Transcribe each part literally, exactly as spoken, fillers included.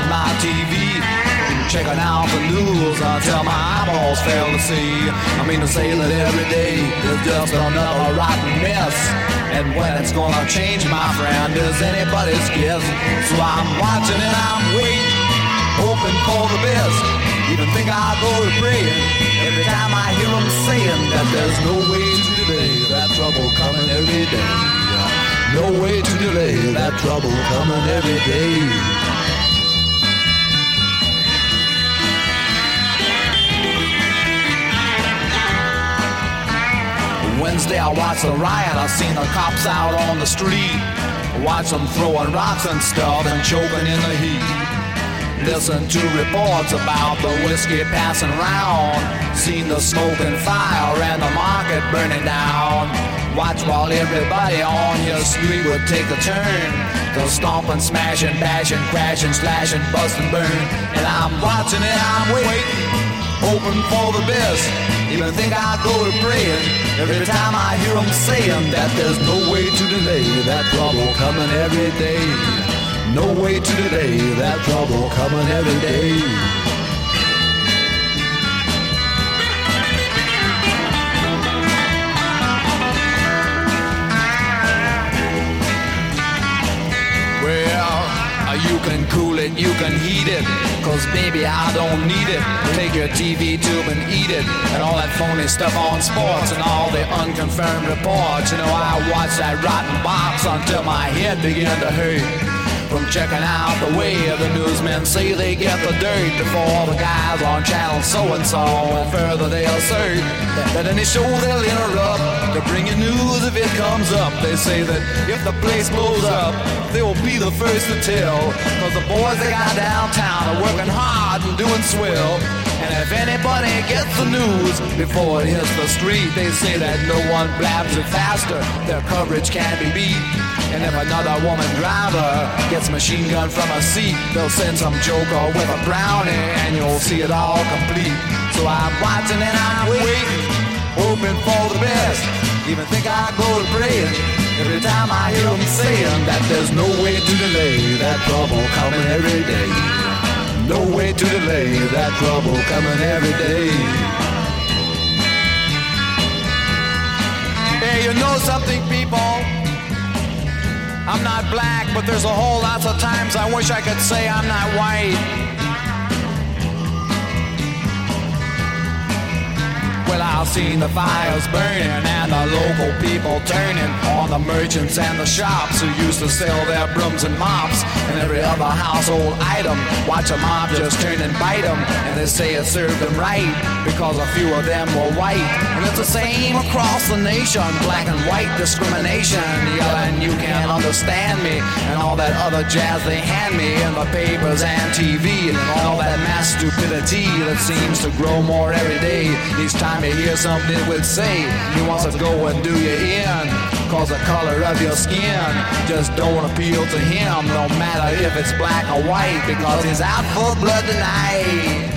my T V, checking out the news until my eyeballs fail to see. I mean to say that every day is just another rotten mess, and when it's gonna change, my friend, is anybody's guess. So I'm watching and I'm waiting, hoping for the best. Even think I'll go to praying every time I hear them saying that there's no way to delay that trouble coming every day. No way to delay that trouble coming every day. Wednesday I watched the riot, I seen the cops out on the street. Watch them throwing rocks and stuff and choking in the heat. Listen to reports about the whiskey passing round. Seen the smoke and fire and the market burning down. Watch while everybody on your street would take a turn. They'll stomp and smash and bash and crash and slash and bust and burn. And I'm watching and I'm waiting, hoping for the best. Even think I'll go to praying every time I hear them saying that there's no way to delay that trouble coming every day. No way to delay that trouble coming every day. Well, you can cool it, you can heat it, cause baby I don't need it. Take your T V tube and eat it, and all that phony stuff on sports and all the unconfirmed reports. You know, I watched that rotten box until my head began to hurt from checking out the way the newsmen say they get the dirt before the guys on channel so-and-so. And further they assert that any show they'll interrupt to bring you news if it comes up. They say that if the place blows up, they will be the first to tell, cause the boys they got downtown are working hard and doing swell. And if anybody gets the news before it hits the street, they say that no one blabs it faster, their coverage can't be beat. And if another woman driver gets machine gun from a seat, they'll send some joker with a brownie and you'll see it all complete. So I'm watching and I'm waiting, hoping for the best. Even think I'll go to praying every time I hear them saying that there's no way to delay that trouble coming every day. No way to delay that trouble coming every day. Hey, you know something, people? I'm not black, but there's a whole lot of times I wish I could say I'm not white. Well, I've seen the fires burning and the local people turning on the merchants and the shops who used to sell their brooms and mops and every other household item. Watch a mob just turn and bite them, and they say it served them right because a few of them were white. And it's the same across the nation, black and white discrimination, yelling you can't understand me and all that other jazz they hand me in the papers and T V, and all that mass stupidity that seems to grow more every day. Each time you hear something it would say, he wants to go and do you in, cause the color of your skin just don't appeal to him, no matter if it's black or white, because he's out for blood tonight.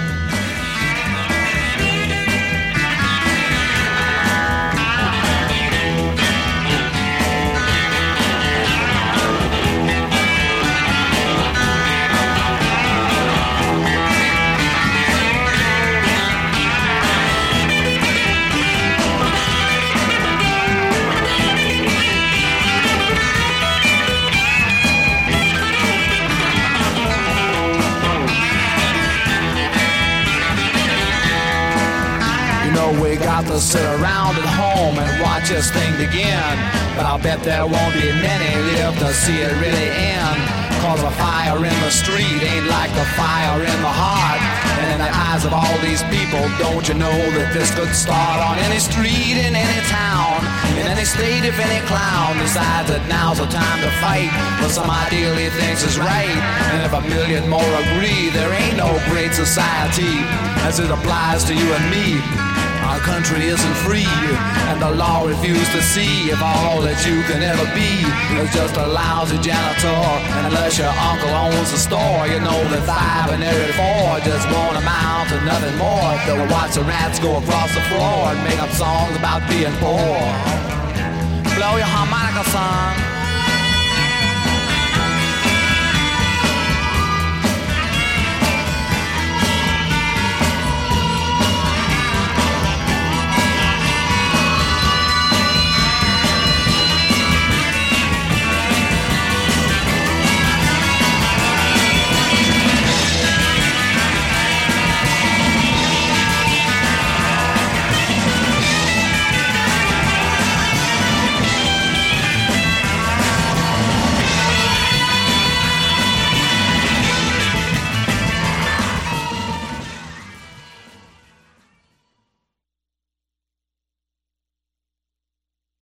We got to sit around at home and watch this thing begin, but I'll bet there won't be many live to see it really end, cause a fire in the street ain't like a fire in the heart. And in the eyes of all these people, don't you know that this could start on any street in any town, in any state if any clown decides that now's the time to fight for some ideal he thinks is right. And if a million more agree, there ain't no great society as it applies to you and me. Our country isn't free, and the law refused to see if all that you can ever be is just a lousy janitor. And unless your uncle owns a store, you know that five and every four just won't amount to nothing more. They'll watch the rats go across the floor and make up songs about being poor. Blow your harmonica, son.